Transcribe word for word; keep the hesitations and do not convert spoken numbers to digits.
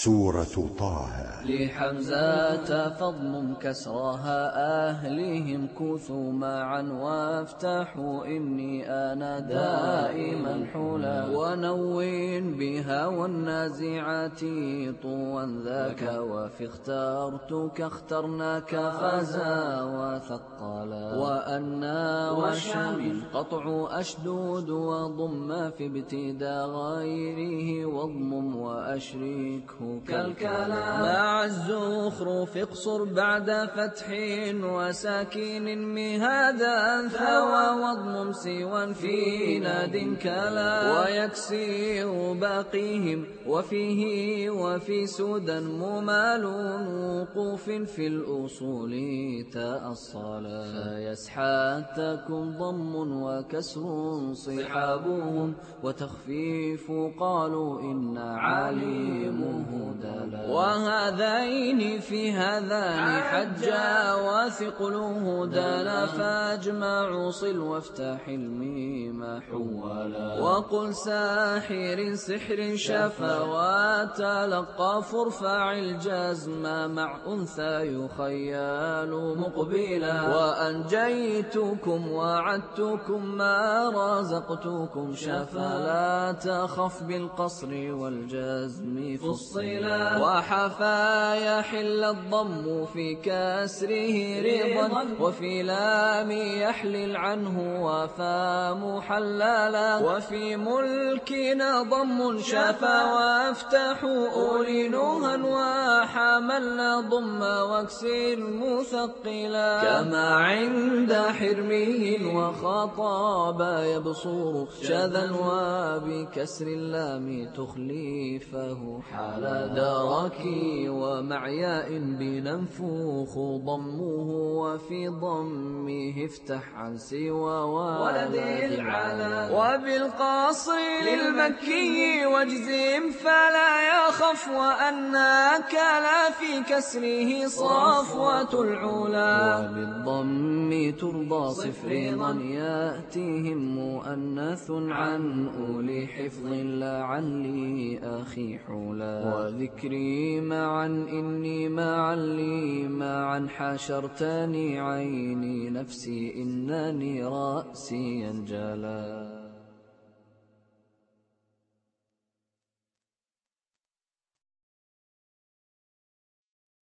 سورة طه. لحمزة فضم كسرها أهلهم كثوا معا وافتحوا إني أنا دائما حلا ونوين بها والنازعات طوا ذاك وفي اخترتك اخترناك فزا وثقلا وأنا وشام قطع أشدود وضم في ابتداء غيره واضمم وأشركه كالكلام مع الزخرف اقصر بعد فتح وساكن مهادا ثوى واضمم سوى في ناد كلا ويكسر باقيهم وفيه وفي سودا ممال وقوف في الأصول تأصلا فيسحاتكم ضم وكسر صحابهم وتخفيف قالوا إن عليمه دلا وهذين في هذان حجا وثقله دلا فاجمع صل وافتح الميم حولا وقل ساحر سحر شفا وتلقى فارفع الجزم مع أنثى يخيال مقبلا وأنجيتكم وعدتكم ما رزقتكم شفا لا تخف بالقصر والجزم فصلا وحفا يحل الضم في كسره رضا وفي لام يحلل عنه وفا محللا وفي ملكنا ضم شفا وافتحوا أولي نوها وحملنا ضم واكسر مثقلا كما عند حرمه وخطاب يبصر شذا وبكسر اللام تخليفه حالا دركي ومعياء بننفوخ ضمه وفي ضمه افتح عن سوى ولد العلا وبالقصر للمكي واجزم فلا يخف وأنك لا في كسره صفوة العلا وبالضم ترضى صفرا يأتيهم مؤنث عن أولي حفظ لعلي أخي حولا وذكري معا إني معا لي معا حشرتني عيني نفسي إنني رأسي انجلا.